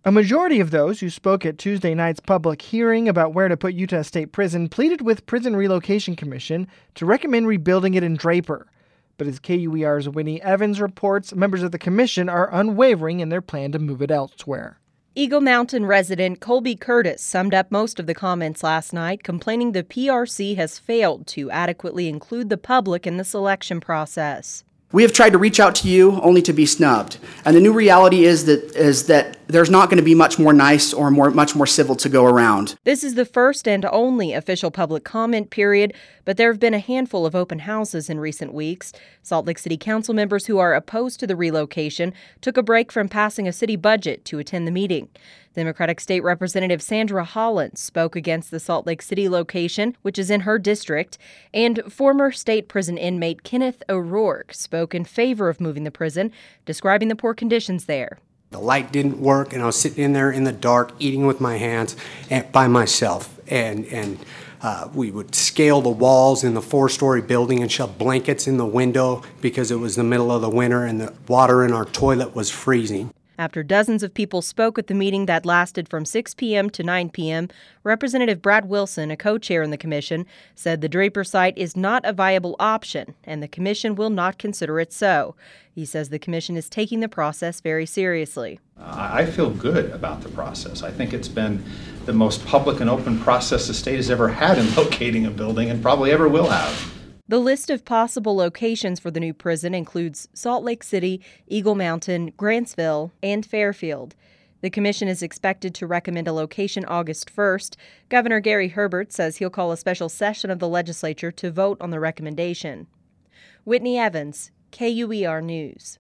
A majority of those who spoke at Tuesday night's public hearing about where to put Utah State Prison pleaded with Prison Relocation Commission to recommend rebuilding it in Draper. But as KUER's Whitney Evans reports, members of the commission are unwavering in their plan to move it elsewhere. Eagle Mountain resident Colby Curtis summed up most of the comments last night, complaining the PRC has failed to adequately include the public in the selection process. We have tried to reach out to you only to be snubbed. And the new reality is that there's not going to be much more nice or much more civil to go around. This is the first and only official public comment period, but there have been a handful of open houses in recent weeks. Salt Lake City Council members who are opposed to the relocation took a break from passing a city budget to attend the meeting. Democratic State Representative Sandra Hollins spoke against the Salt Lake City location, which is in her district, and former state prison inmate Kenneth O'Rourke spoke in favor of moving the prison, describing the poor conditions there. The light didn't work, and I was sitting in there in the dark, eating with my hands by myself. And we would scale the walls in the 4-story building and shove blankets in the window because it was the middle of the winter and the water in our toilet was freezing. After dozens of people spoke at the meeting that lasted from 6 p.m. to 9 p.m., Representative Brad Wilson, a co-chair in the commission, said the Draper site is not a viable option, and the commission will not consider it so. He says the commission is taking the process very seriously. I feel good about the process. I think it's been the most public and open process the state has ever had in locating a building and probably ever will have. The list of possible locations for the new prison includes Salt Lake City, Eagle Mountain, Grantsville, and Fairfield. The commission is expected to recommend a location August 1st. Governor Gary Herbert says he'll call a special session of the legislature to vote on the recommendation. Whitney Evans, KUER News.